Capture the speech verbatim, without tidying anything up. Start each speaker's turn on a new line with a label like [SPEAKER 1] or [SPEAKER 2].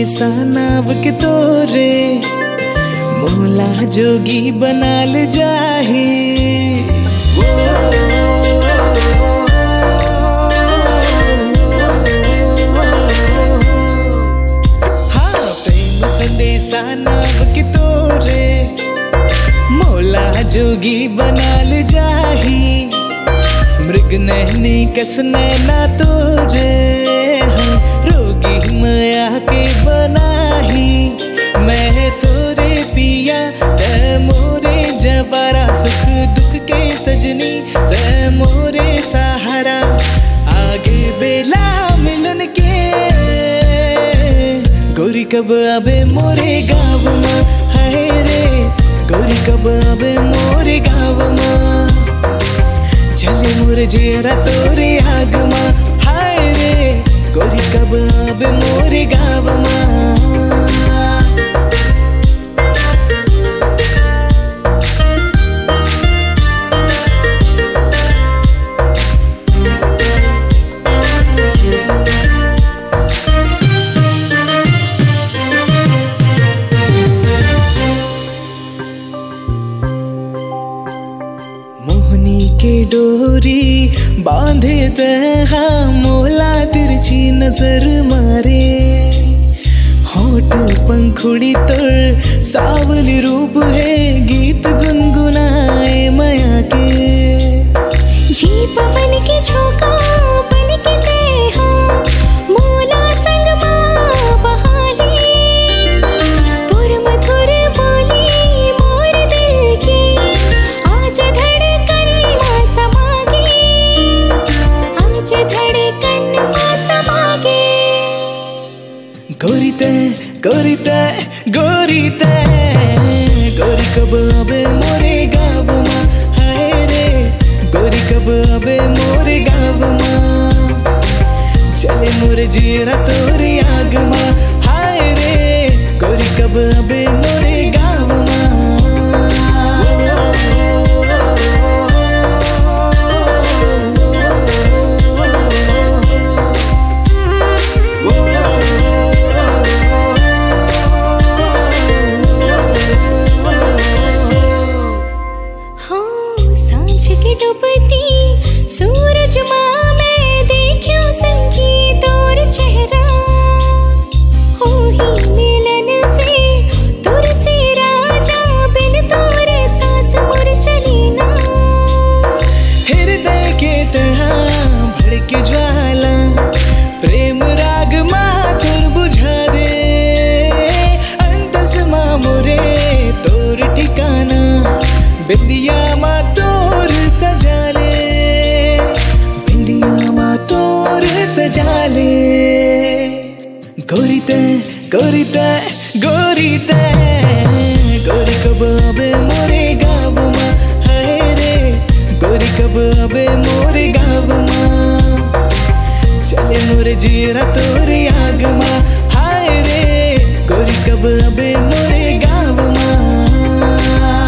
[SPEAKER 1] संदेशानाव के तोरे मोला जोगी बनाल जाही। हाँ प्रेम संदेशानाव के तोरे मोला जोगी बनाल जाही। मृग नैनी कस नैना तोरे रोगी माया के बनाही। मैं तोरे पिया ते मोरे जबारा सुख दुख के सजनी ते मोरे सहारा। आगे बेला मिलन के गोरी कब आबे मोरे गाँव माँ। हाय रे गोरी कब आबे मोरे गाँव माँ। चले मोरे जेरा तोरे आग माँ। हाय रे गोरी कब आबे मोरे गाँव माँ। मोहनी के डोरी बांधे तहा मोला तिरछी नजर मारे। होठ पंखुड़ी तोर सावली रूप है गीत गुनगुनाए माया के।
[SPEAKER 2] ये पवन के झोंका बन के तेहा मोला संग माँ बहाली। तुर मधुर बोली मोर दिल की आज धड़कन माँ समागे। आज धड़कन माँ समागे।
[SPEAKER 1] गोरी ते गोरी ते गोरी ते गोरी कब आबे मोरे गाँव माँ। हाय रे गोरी कब आबे मोरे गाँव माँ। चले मोरे जीरा तोरे आग माँ। हाय रे गोरी कब आबे मोरे गाँव माँ।
[SPEAKER 2] के डूबती सूरज माँ मैं देखियो संगीत और चेहरा। हो ही मिलन वे तुर से राजा बिन तोरे सांस मुर चली ना।
[SPEAKER 1] हृदय के तहा भड़के ज्वाला प्रेम राग माँ तुर बुझा दे। अंतस माँ मोरे तोर ठिकाना बिंदिया माँ तोर सजा ले। बिंदिया माँ तोर सजा ले। गोरी ते गोरी ते गोरी ते गोरी कब आबे मोरे गाँव माँ। हाय रे गोरी कब आबे मोरे गाँव माँ। चले मोरे जीरा तोरे आग माँ। हाय रे गोरी कब आबे मोरे गाँव माँ।